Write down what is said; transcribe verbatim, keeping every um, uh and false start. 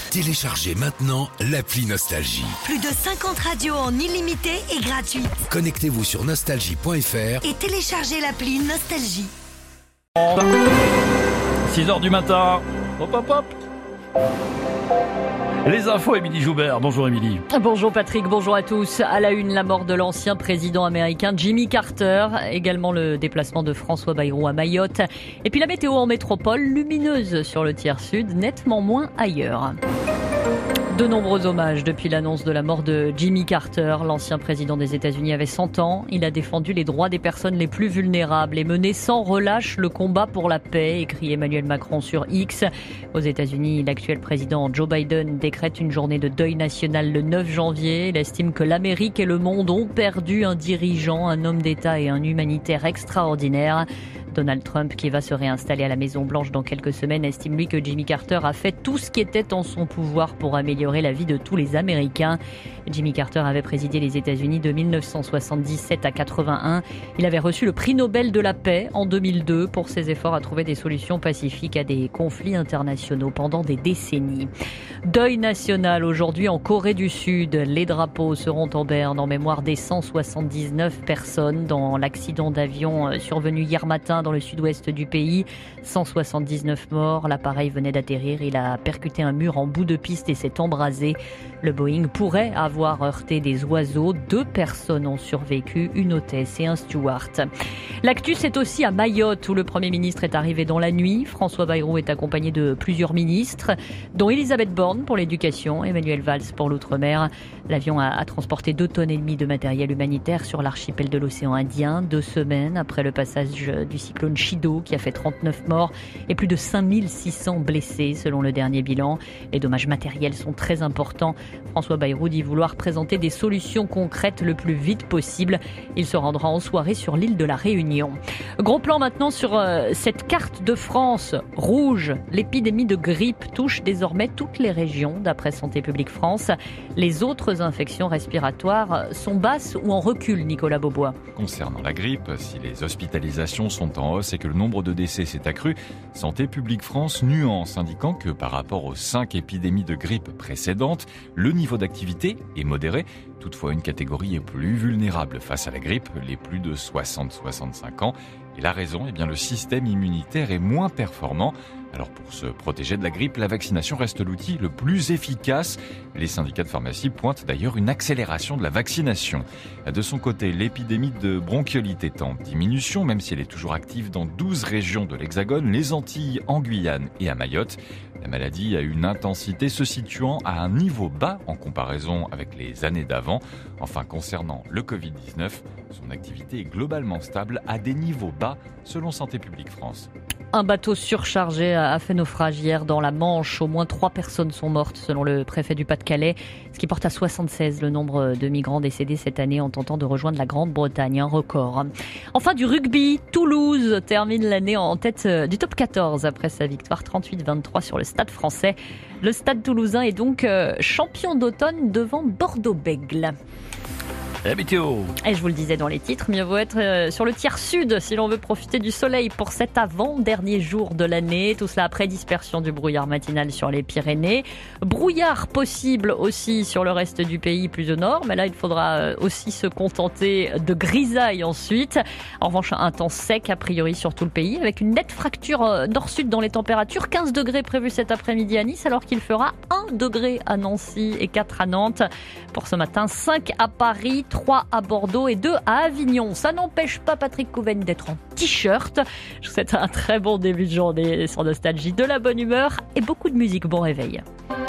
Téléchargez maintenant l'appli Nostalgie. Plus de cinquante radios en illimité et gratuite. Connectez-vous sur nostalgie point f r et téléchargez l'appli Nostalgie. six heures du matin. Hop hop hop. Les infos, Émilie Joubert. Bonjour Émilie. Bonjour Patrick, bonjour à tous. À la une, la mort de l'ancien président américain Jimmy Carter. Également le déplacement de François Bayrou à Mayotte. Et puis la météo en métropole, lumineuse sur le tiers sud, nettement moins ailleurs. De nombreux hommages depuis l'annonce de la mort de Jimmy Carter. L'ancien président des États-Unis avait cent ans. Il a défendu les droits des personnes les plus vulnérables et mené sans relâche le combat pour la paix, écrit Emmanuel Macron sur X. Aux États-Unis, l'actuel président Joe Biden décrète une journée de deuil national le neuf janvier. Il estime que l'Amérique et le monde ont perdu un dirigeant, un homme d'État et un humanitaire extraordinaire. Donald Trump, qui va se réinstaller à la Maison-Blanche dans quelques semaines, estime lui que Jimmy Carter a fait tout ce qui était en son pouvoir pour améliorer la vie de tous les Américains. Jimmy Carter avait présidé les États-Unis de mille neuf cent soixante-dix-sept à quatre-vingt-un. Il avait reçu le prix Nobel de la paix en deux mille deux pour ses efforts à trouver des solutions pacifiques à des conflits internationaux pendant des décennies. Deuil national aujourd'hui en Corée du Sud. Les drapeaux seront en berne en mémoire des cent soixante-dix-neuf personnes dans l'accident d'avion survenu hier matin dans le sud-ouest du pays. cent soixante-dix-neuf morts. L'appareil venait d'atterrir. Il a percuté un mur en bout de piste et s'est embrasé. Le Boeing pourrait avoir heurté des oiseaux. Deux personnes ont survécu, une hôtesse et un steward. L'actu, c'est aussi à Mayotte où le Premier ministre est arrivé dans la nuit. François Bayrou est accompagné de plusieurs ministres, dont Elisabeth Borne pour l'éducation, Emmanuel Valls pour l'outre-mer. L'avion a, a transporté deux tonnes et demie de matériel humanitaire sur l'archipel de l'océan Indien, deux semaines après le passage du cyclone Chido qui a fait trente-neuf morts et plus de cinq mille six cents blessés selon le dernier bilan. Les dommages matériels sont très importants. François Bayrou dit vouloir présenter des solutions concrètes le plus vite possible. Il se rendra en soirée sur l'île de la Réunion. Gros plan maintenant sur euh, cette carte de France rouge. L'épidémie de grippe touche désormais toutes les régions d'après Santé publique France. Les autres infections respiratoires sont basses ou en recul, Nicolas Beaubois. Concernant la grippe, si les hospitalisations sont en hausse et que le nombre de décès s'est accru, Santé publique France nuance, indiquant que par rapport aux cinq épidémies de grippe précédentes, le niveau d'activité est modéré. Toutefois, une catégorie est plus vulnérable face à la grippe, les plus de soixante à soixante-cinq ans. Et la raison, eh bien, le système immunitaire est moins performant. Alors pour se protéger de la grippe, la vaccination reste l'outil le plus efficace. Les syndicats de pharmacie pointent d'ailleurs une accélération de la vaccination. De son côté, l'épidémie de bronchiolite est en diminution, même si elle est toujours active dans douze régions de l'Hexagone, les Antilles, en Guyane et à Mayotte. La maladie a une intensité se situant à un niveau bas en comparaison avec les années d'avant. Enfin, concernant le covid dix-neuf, son activité est globalement stable à des niveaux bas selon Santé publique France. Un bateau surchargé a fait naufrage hier dans la Manche. Au moins trois personnes sont mortes selon le préfet du Pas-de-Calais, ce qui porte à soixante-seize le nombre de migrants décédés cette année en tentant de rejoindre la Grande-Bretagne, un record. Enfin du rugby, Toulouse termine l'année en tête du top quatorze après sa victoire trente-huit vingt-trois sur le Stade français. Le Stade toulousain est donc champion d'automne devant Bordeaux-Bègles. La météo. Et je vous le disais dans les titres, mieux vaut être sur le tiers sud si l'on veut profiter du soleil pour cet avant-dernier jour de l'année. Tout cela après dispersion du brouillard matinal sur les Pyrénées. Brouillard possible aussi sur le reste du pays plus au nord, mais là il faudra aussi se contenter de grisailles ensuite. En revanche, un temps sec a priori sur tout le pays avec une nette fracture nord-sud dans les températures. quinze degrés prévus cet après-midi à Nice alors qu'il fera un degré à Nancy et quatre à Nantes. Pour ce matin, cinq à Paris, trois à Bordeaux et deux à Avignon. Ça n'empêche pas Patrick Couven d'être en t-shirt. Je vous souhaite un très bon début de journée sur Nostalgie, de la bonne humeur et beaucoup de musique. Bon réveil.